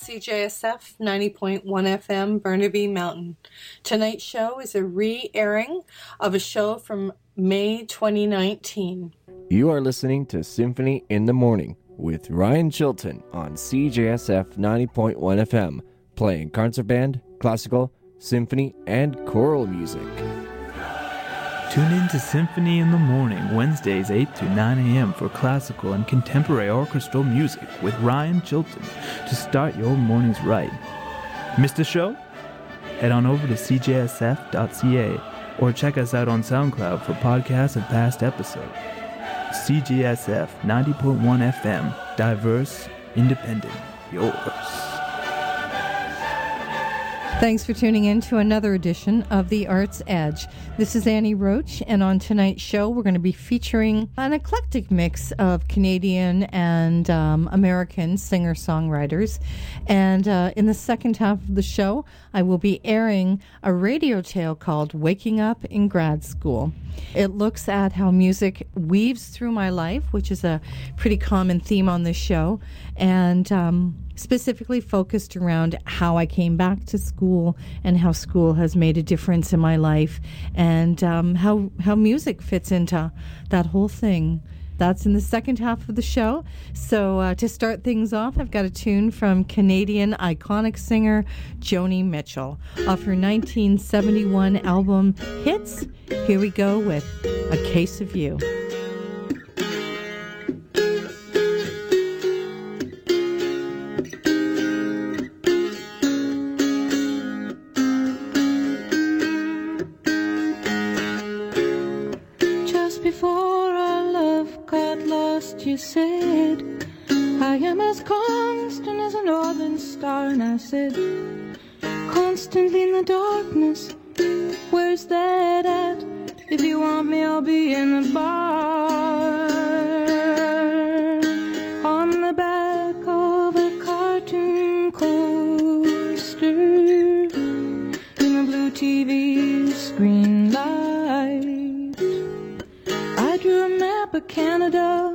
CJSF 90.1 FM, Burnaby Mountain. Tonight's show is a re-airing of a show from May 2019. You are listening to Symphony in the Morning with Ryan Chilton on CJSF 90.1 FM, playing concert band, classical, symphony, and choral music. Tune in to Symphony in the Morning, Wednesdays 8 to 9 a.m. for classical and contemporary orchestral music with Ryan Chilton to start your mornings right. Missed the show? Head on over to cjsf.ca or check us out on SoundCloud for podcasts of past episodes. CJSF 90.1 FM, diverse, independent, yours. Thanks for tuning in to another edition of The Arts Edge. This is Annie Roach, and on tonight's show, we're going to be featuring an eclectic mix of Canadian and American singer-songwriters. And in the second half of the show, I will be airing a radio tale called Waking Up in Grad School. It looks at how music weaves through my life, which is a pretty common theme on this show, and specifically focused around how I came back to school and how school has made a difference in my life, and how music fits into that whole thing. That's in the second half of the show. So to start things off, I've got a tune from Canadian iconic singer Joni Mitchell off her 1971 album Hits. Here we go with A Case of You. You said, I am as constant as a northern star, and I said, constantly in the darkness, where's that at? If you want me, I'll be in the bar, on the back of a cartoon coaster, in the blue TV screen light. I drew a map of Canada,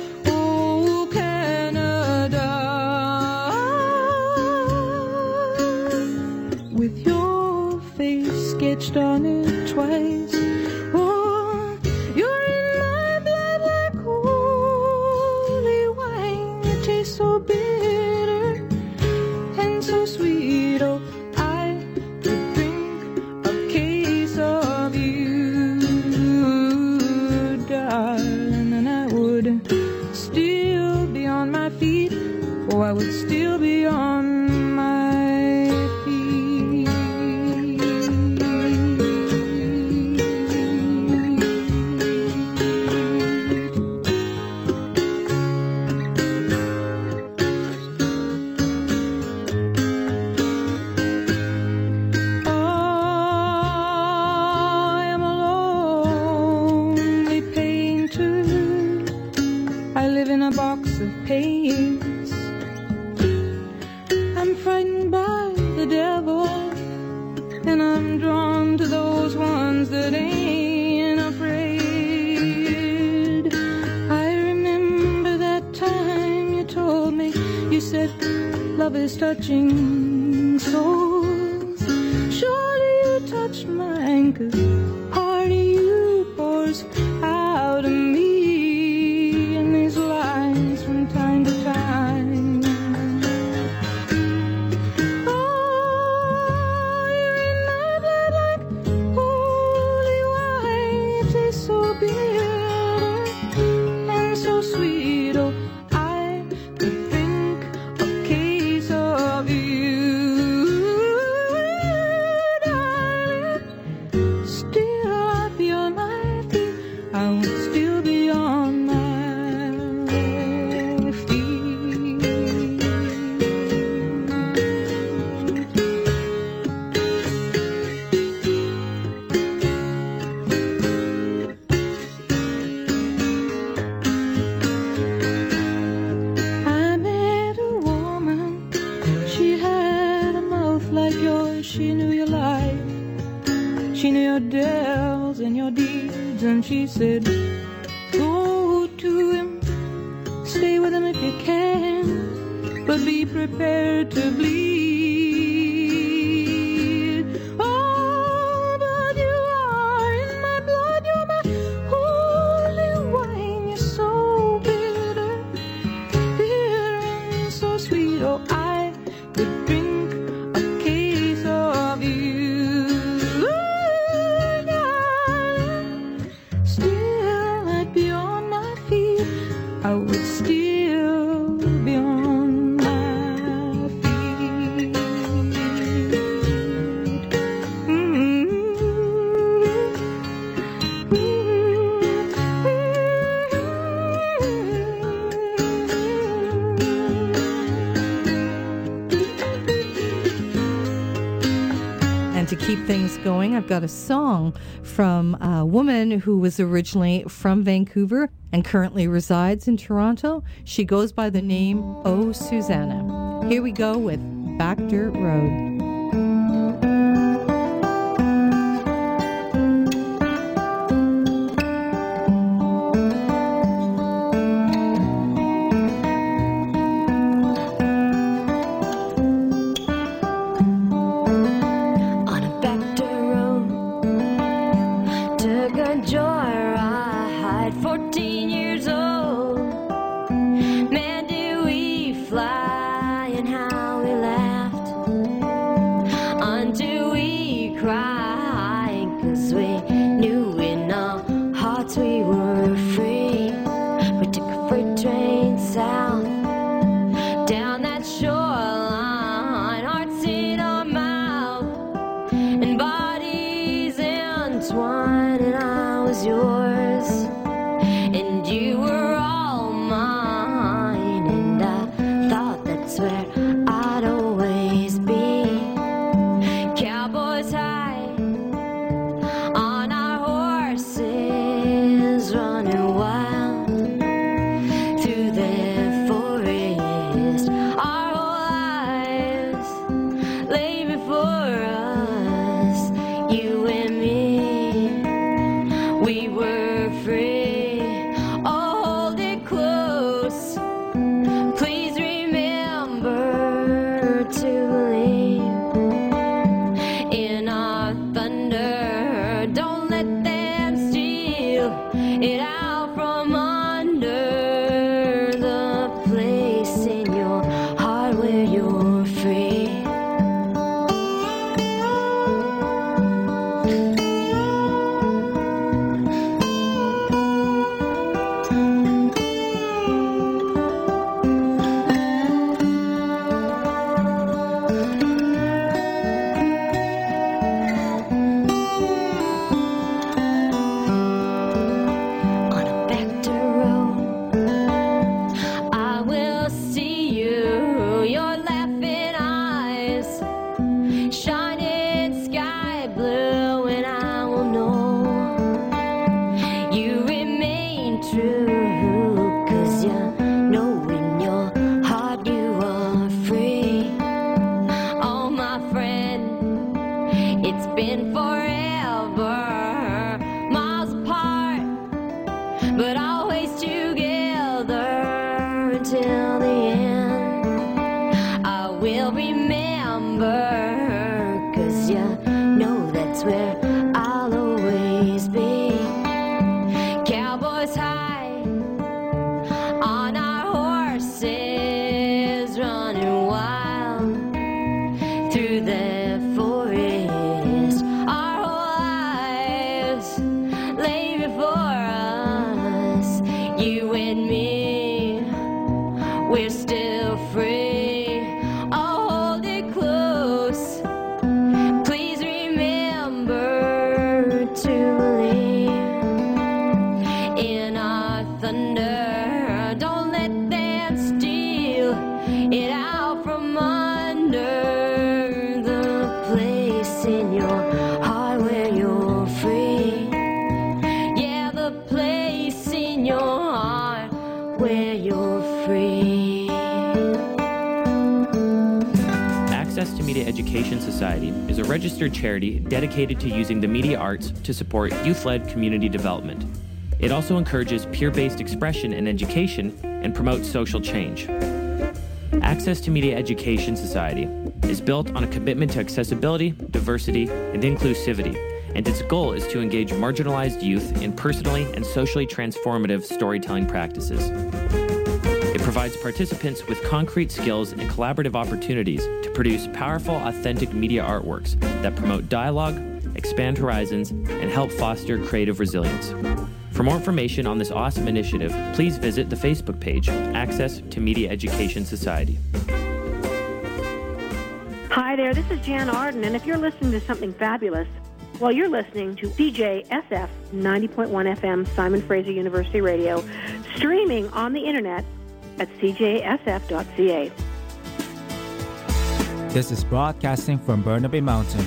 sketched on it twice. Oh, you're in my blood like holy wine. It tastes so bitter and so sweet. Oh, I could drink a case of you, darling, and I would still be on my feet. Oh, I would still be on is touching souls. Surely you touched mine, 'cause part of you pours out of me in these lines from time to time. Oh, you're in my blood like holy wine. It tastes so bitter and so sweet. Oh, she said, go to him, stay with him if you can. but be prepared to bleed. Oh, but you are in my blood, you're my holy wine, you're so bitter, bitter and so sweet. Oh, I could drink a case of you. Still, I'd be on my feet. I would still be on my feet. And to keep things going, I've got a song from a woman who was originally from Vancouver and currently resides in Toronto. She goes by the name Oh Susanna. Here we go with Back Dirt Road. On a back dirt road, took a joyride, 14 years old. Man, did we fly and how we laughed until we cried, 'cause we knew in our hearts we were free. We took a freight train south down that shoreline, hearts in our mouth and bodies entwined, and I was yours and you were all mine, and I thought that's where I'd always be. Cowboys high on our horses, running wild through the forest. Our whole lives lay before us, you and me. We were free. Oh, hold it close. Please remember to believe in our thunder. Don't let them steal it out from under the place in your heart where you're free. On a back dirt road, I will see you, your laughing eyes, shining sky blue, and I will know you remain true, 'cause you know in your heart you are free. Oh, my friend, it's been forever, miles apart, but always together until the end. I will remember, 'cause you know that's where I'll always be. Cowboys high on our horses, running wild through the forest. Our whole lives lay before us, you and me. We're still free. Oh, hold it close. Please remember to believe in our thunder. Don't let them steal it out from under the place in your heart where you're free. Yeah, the place in your heart where you're free. Access to Media Education Society is a registered charity dedicated to using the media arts to support youth-led community development. It also encourages peer-based expression and education and promotes social change. Access to Media Education Society is built on a commitment to accessibility, diversity, and inclusivity, and its goal is to engage marginalized youth in personally and socially transformative storytelling practices. It provides participants with concrete skills and collaborative opportunities to produce powerful, authentic media artworks that promote dialogue, expand horizons, and help foster creative resilience. For more information on this awesome initiative, please visit the Facebook page, Access to Media Education Society. Hi there, this is Jan Arden, and if you're listening to something fabulous, well, you're listening to CJSF 90.1 FM, Simon Fraser University Radio, streaming on the internet at cjsf.ca. This is broadcasting from Burnaby Mountain.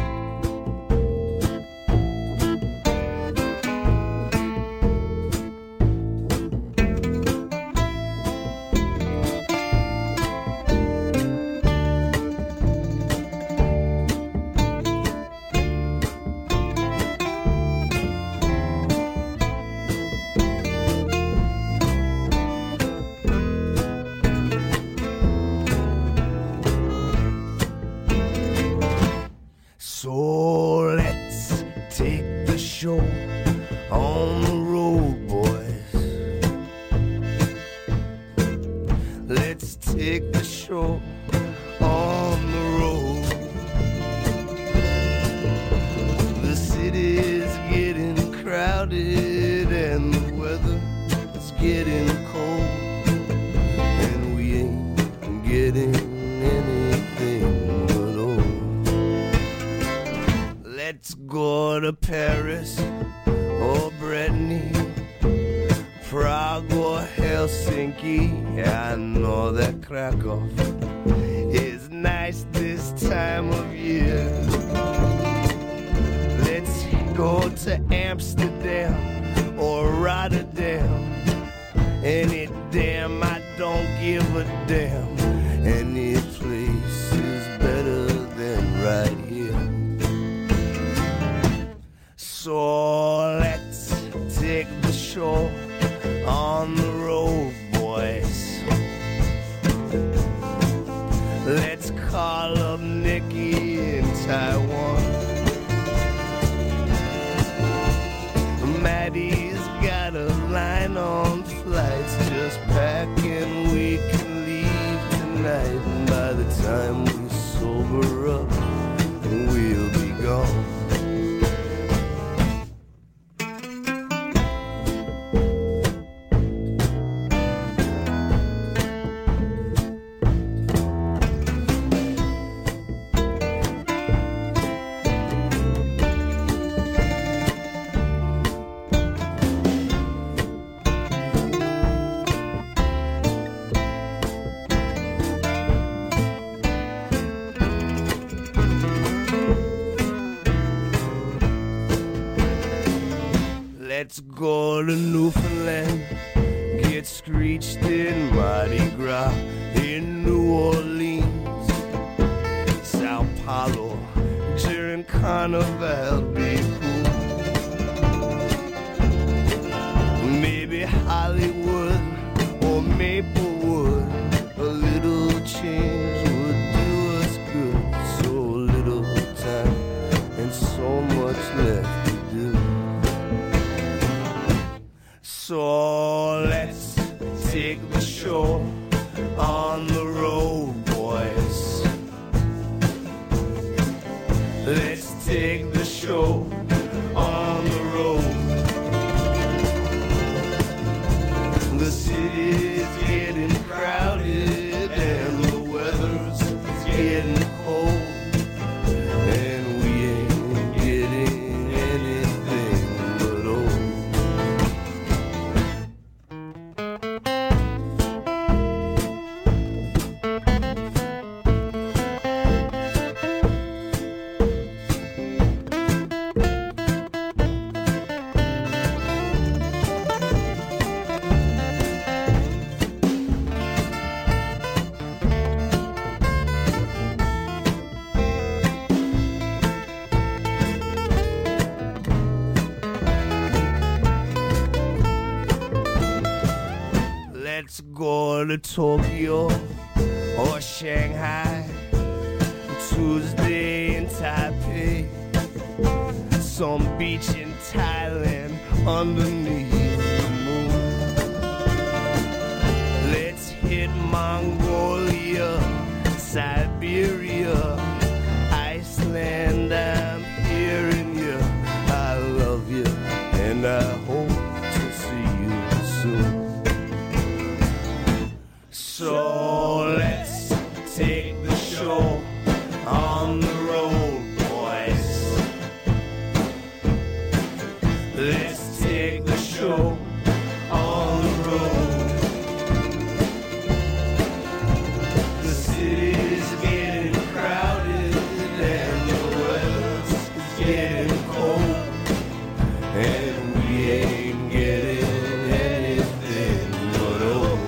Let's go to Newfoundland, get screeched in Mardi Gras, in New Orleans, Sao Paulo, during Carnival, be cool. Maybe Hollywood or Maplewood, a little change would do us good. So little time and so much left to do. So let's take the show on the road, boys. Let's take the show on the road. The city's getting crowded and the weather's getting cold. And we ain't getting anything but old. Let's go to Tokyo Shanghai, Tuesday in Taipei, some beach in Thailand underneath the moon. Let's hit Mongolia, Siberia, Iceland. I'm hearing you. I love you, and I hope to see you soon. So let's take the show on the road, boys. Let's take the show on the road. The city's getting crowded and the weather's getting cold, and we ain't getting anything but old.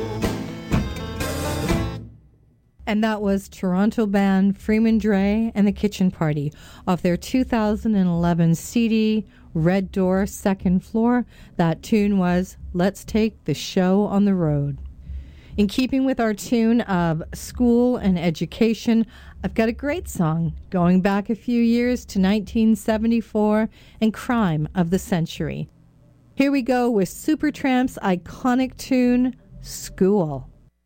And that was Toronto band Freeman Dre and the Kitchen Party off their 2011 CD, Red Door, Second Floor. That tune was Let's Take the Show on the Road. In keeping with our tune of school and education, I've got a great song going back a few years to 1974 and Crime of the Century. Here we go with Supertramp's iconic tune, School.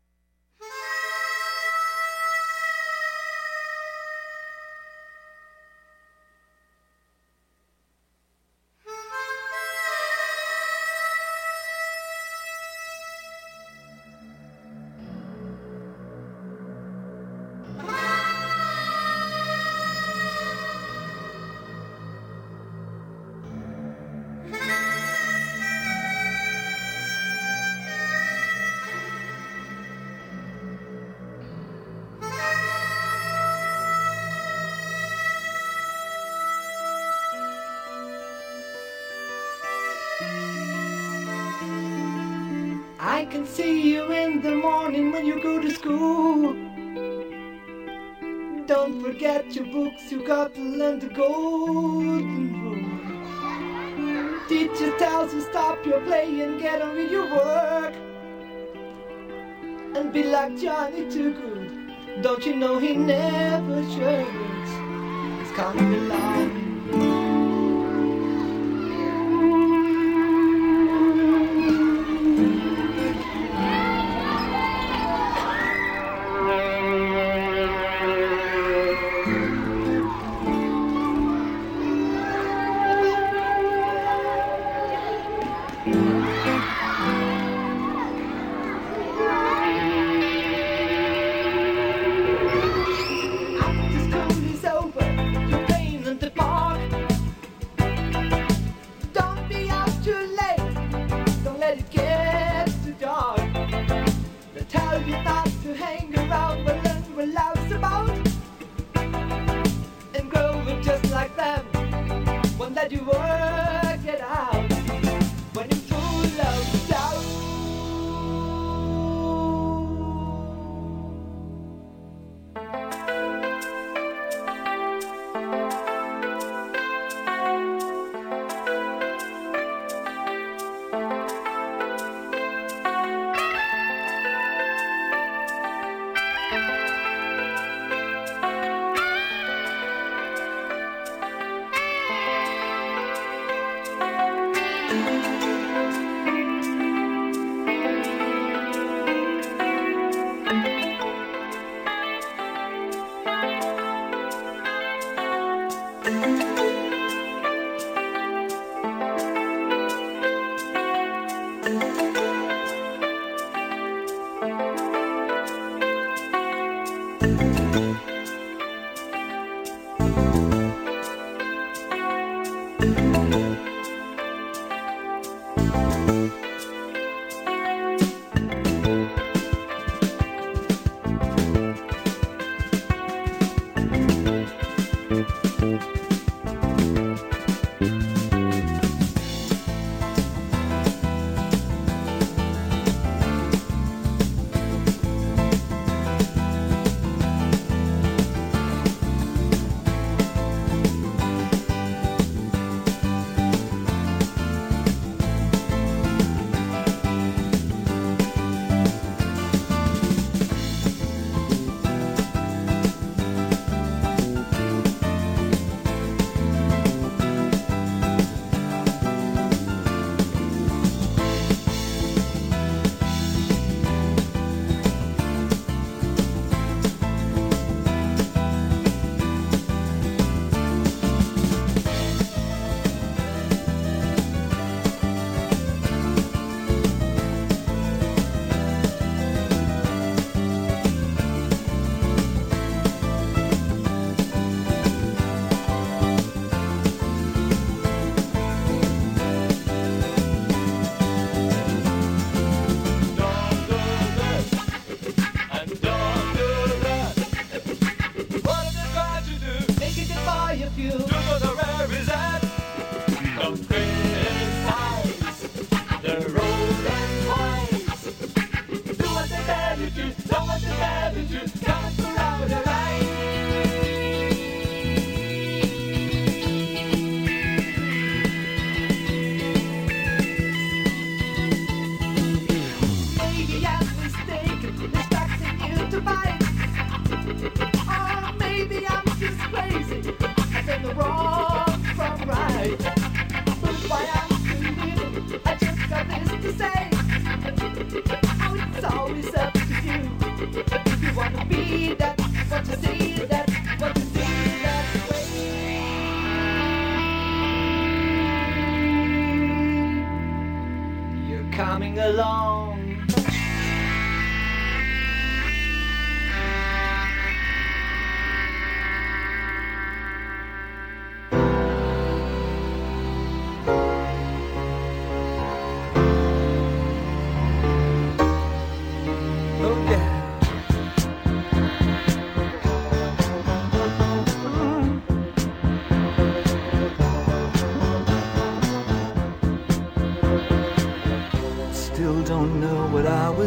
I can see you in the morning when you go to school. Don't forget your books, you got to learn the golden rule. Teacher tells you stop your play and get on with your work. And be like Johnny Too Good. Don't you know he never shirks? It's coming along.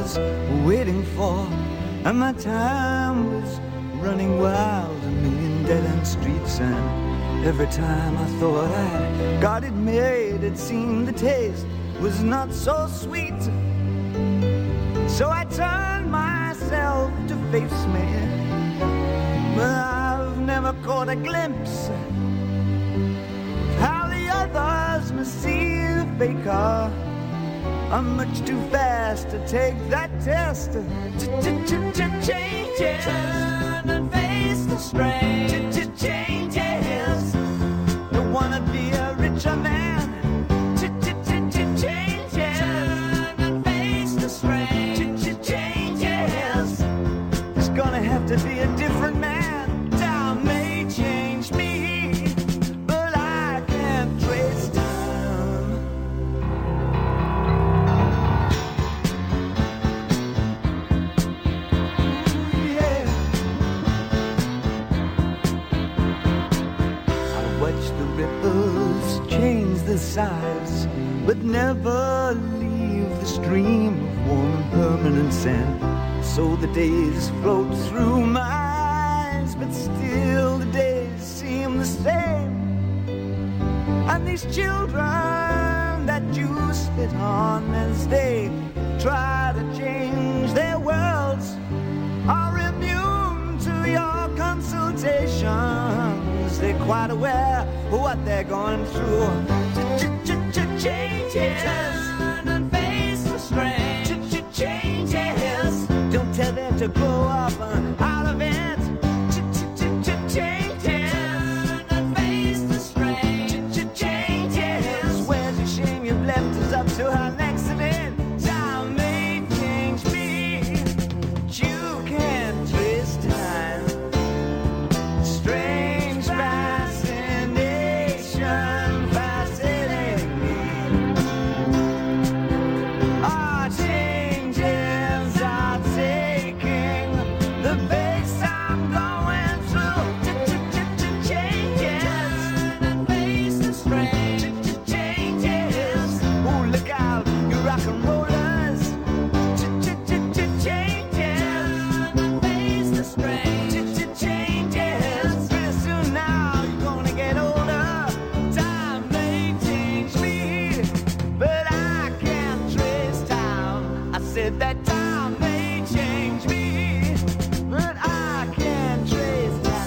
was waiting for, and my time was running wild, a million dead-end streets, and every time I thought I got it made, it seemed the taste was not so sweet. So I turned myself to face me, but I've never caught a glimpse of how the others must see the faker. I'm much too fast to take that test. Changes, turn and face the strain. Changes, don't wanna be a richer man. Changes, turn and face the strain. Changes, it's gonna have to be a different man. Time may change me, but I can't trace time. Size, but never leave the stream of warm permanent sand. So the days float through my eyes, but still the days seem the same. And these children that you spit on as they try to change their worlds are immune to your consultations. They're quite aware of what they're going through. Changes, turn and face the strain. Changes, don't tell them to grow up out of it. Changes, turn and face the strain. Changes, where's your shame? You've left us up to our accident. Time may change me, but you can't trace time. Strange fascination, fascinating me. Our changes are taking the pace I'm going through. Changes, and face the strain. Changes, oh look out, you rock and rollers. Changes, and face the strain. Changes, pretty soon now you're gonna get older. Time may change me, but I can't trace time. I said that time may change me, but I can't trace time.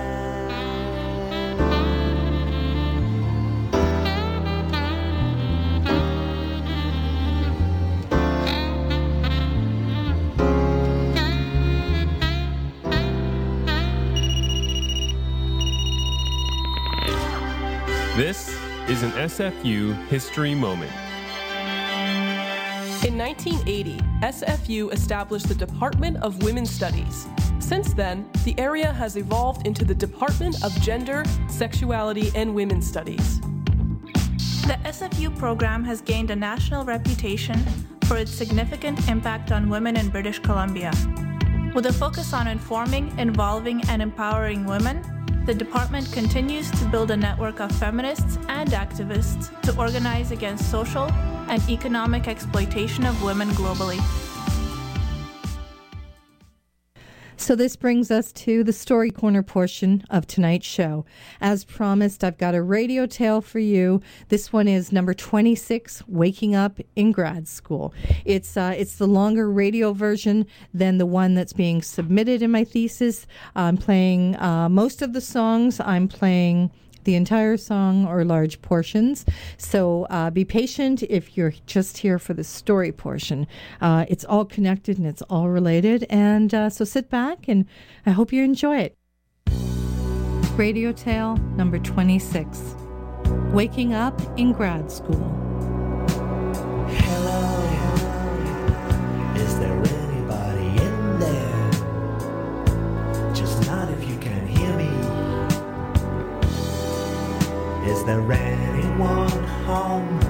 This is an SFU History Moment. In 1980, SFU established the Department of Women's Studies. Since then, the area has evolved into the Department of Gender, Sexuality, and Women's Studies. The SFU program has gained a national reputation for its significant impact on women in British Columbia. With a focus on informing, involving, and empowering women, the department continues to build a network of feminists and activists to organize against social and economic exploitation of women globally. So this brings us to the Story Corner portion of tonight's show. As promised, I've got a radio tale for you. This one is number 26, Waking Up in Grad School. It's the longer radio version than the one that's being submitted in my thesis. I'm playing most of the songs. I'm playing the entire song or large portions. So be patient if you're just here for the story portion. It's all connected and it's all related. And so sit back and I hope you enjoy it. Radio Tale number 26. Waking Up in Grad School. Hello, is there anybody in there? Just not if you can hear me. Is there anyone home?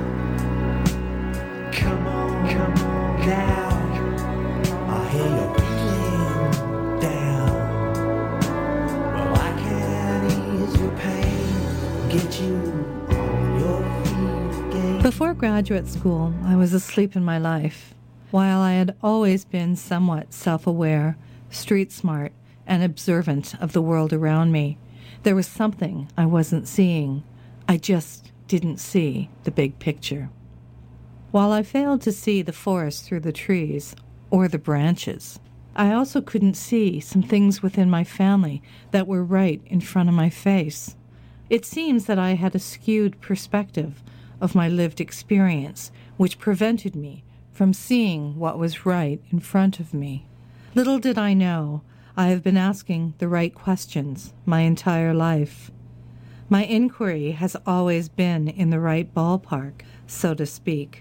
Come on now. I hear you feeling down. Well, I can ease your pain, get you on your feet again. Before graduate school, I was asleep in my life. While I had always been somewhat self-aware, street smart, and observant of the world around me, there was something I wasn't seeing. I just didn't see the big picture. While I failed to see the forest through the trees or the branches, I also couldn't see some things within my family that were right in front of my face. It seems that I had a skewed perspective of my lived experience, which prevented me from seeing what was right in front of me. Little did I know, I have been asking the right questions my entire life. My inquiry has always been in the right ballpark, so to speak.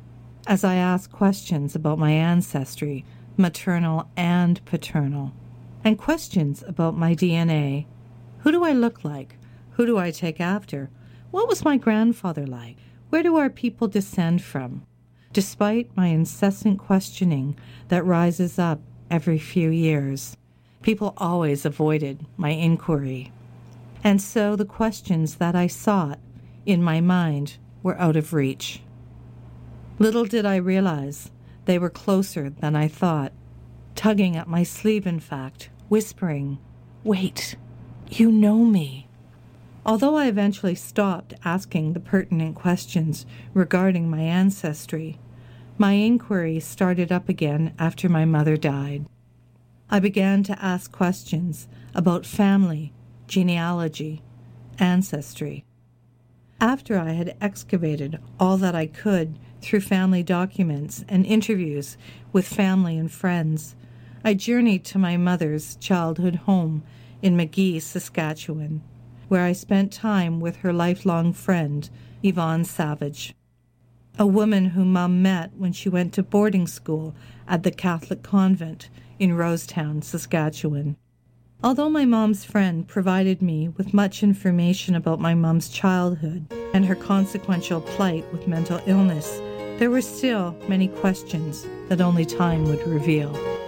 As I ask questions about my ancestry, maternal and paternal, and questions about my DNA. Who do I look like? Who do I take after? What was my grandfather like? Where do our people descend from? Despite my incessant questioning that rises up every few years, people always avoided my inquiry. And so the questions that I sought in my mind were out of reach. Little did I realize they were closer than I thought, tugging at my sleeve, in fact, whispering, "Wait, you know me." Although I eventually stopped asking the pertinent questions regarding my ancestry, my inquiry started up again after my mother died. I began to ask questions about family, genealogy, ancestry. After I had excavated all that I could through family documents and interviews with family and friends, I journeyed to my mother's childhood home in Magee, Saskatchewan, where I spent time with her lifelong friend, Yvonne Savage, a woman whom Mom met when she went to boarding school at the Catholic convent in Rosetown, Saskatchewan. Although my mom's friend provided me with much information about my mom's childhood and her consequential plight with mental illness, there were still many questions that only time would reveal.